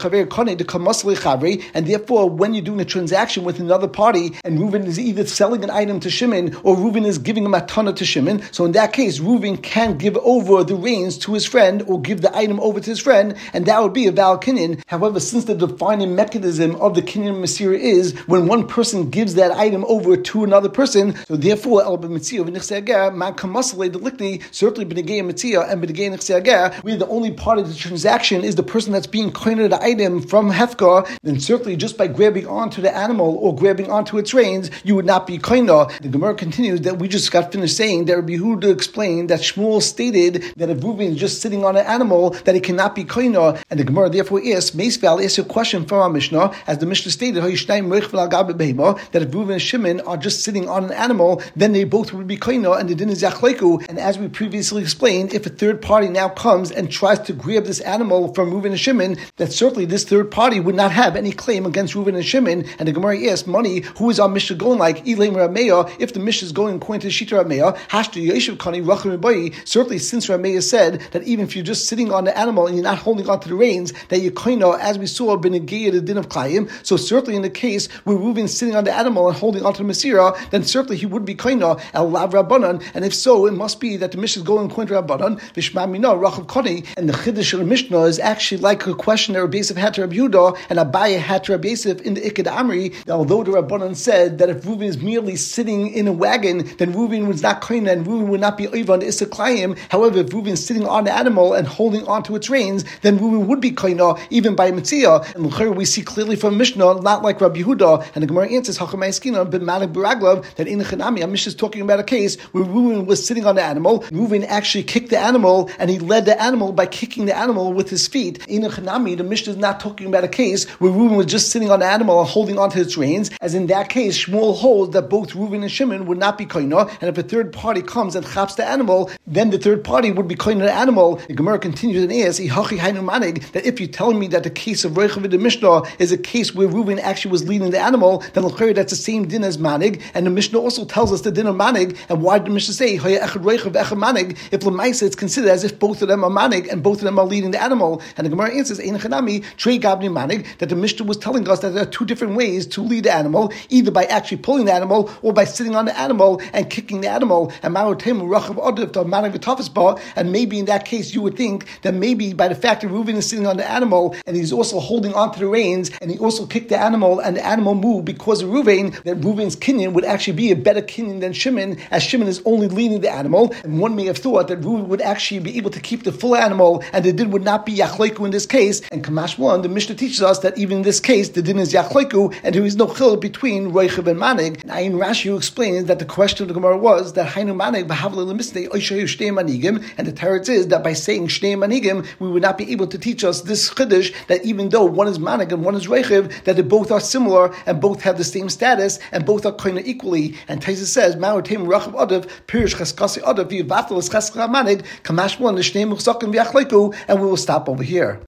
and therefore when you're doing a transaction with another party, and Reuven is either selling an item to Shimon or Reuven is giving a matana to Shimon, so in that case Reuven can give over the reins to his friend or give the item over to his friend, and that would be a valid kinyan. However, since the defining mechanism of the kinyan Mesira is when one person gives that item over to another person, so therefore certainly b'negei mitzia and b'negei nechsei ager, where the only part of the transaction is the person that's being koined the item from hefka, then certainly just by grabbing onto the animal or grabbing onto its reins, you would not be koined. The Gemara continues that we just got finished saying that Rabbi Yehuda explained that Shmuel stated that if Reuven is just sitting on an animal, that it cannot be koined, and the Gemara therefore asks, Meisval asks a question from our Mishnah, as the Mishnah stated, that if Reuven and Shimon are just sitting on an animal, then they both would be koina, and the din is yachleiku. And as we previously explained, if a third party now comes and tries to grab this animal from Reuven and Shimon, that certainly this third party would not have any claim against Reuven and Shimon. And the Gemara asks, money, who is our Mishnah going like? Ilaim Rameya, if the Mishnah is going according to Shita Rameya, Hashtu Yeshiv Kani Rachim Rabai, certainly since Rameya said that even if you're just sitting on the animal and you're not holding on to the reins, that you're koina, as we saw, b'negei the din of Klayim. So certainly in the case where Reuven is sitting on the animal and holding onto the Mesira, then certainly he would be kaina el lav rabbanan, and if so, it must be that the Mishnah is going according to rabbanan v'shma mina rachav kani, and the chiddush of the Mishnah is actually like a question that Rabbi Yosef had to Rabbi Yehuda and Abaye had to Rabbi Yosef in the Ikad Amri. Although the rabbanan said that if Reuven is merely sitting in a wagon, then Reuven was not kaina and Reuven would not be oiva on the Issa Klayim. However, if Reuven is sitting on the animal and holding onto its reins, then Reuven would be kaina even by mitzia. And we see clearly from Mishnah, not like Rabbi Yehuda, and the Gemara answers that in the Chanami, Mishnah is talking about a case where Reuven was sitting on the animal. Reuven actually kicked the animal, and he led the animal by kicking the animal with his feet. In the Chanami, the Mishnah is not talking about a case where Reuven was just sitting on the animal and holding onto its reins. As in that case, Shmuel holds that both Reuven and Shimon would not be koina, and if a third party comes and chaps the animal, then the third party would be koina the animal. The Gemara continues and asks, that if you're telling me that the case of Reichav in the Mishnah is a case where Reuven actually was leading the animal, then that's the same din as manig, and the Mishnah also tells us the din of manig. And why did the Mishnah say echad reichav echad manig if l'maisa it's considered as if both of them are manig and both of them are leading the animal? And the Gemara answers ein chanami trei gabni manig, that the Mishnah was telling us that there are two different ways to lead the animal, either by actually pulling the animal or by sitting on the animal and kicking the animal. And marotemu rachav adav to manig v'tafis ba, and maybe in that case you would think that maybe by the fact that Reuven is sitting on the animal and he's also holding onto the reins and he also kicked the animal and the animal moved because of Reuven, that Reuven's kinyan would actually be a better kinyan than Shimon, as Shimon is only leading the animal. And one may have thought that Reuven would actually be able to keep the full animal, and the din would not be yachleiku in this case. And Kamash 1, the Mishnah teaches us that even in this case, the din is yachleiku, and there is no chil between Reichav and Manig. And Ayin Rashi explains that the question of the Gemara was that Hainu Manig b'havle l'misnei oishayu shnei manigim, and the teretz is that by saying shnei manigim, we would not be able to teach us this chiddush that even though one is Manig and one is Reichav, that they both are similar and both have the same status and both are kind of equally. And Taisa says, "Ma'otem rachav adav pirish chaskasi adav v'yavatel es chaskra manig kamash one l'shnei muchzakim v'yachleiku," and we will stop over here.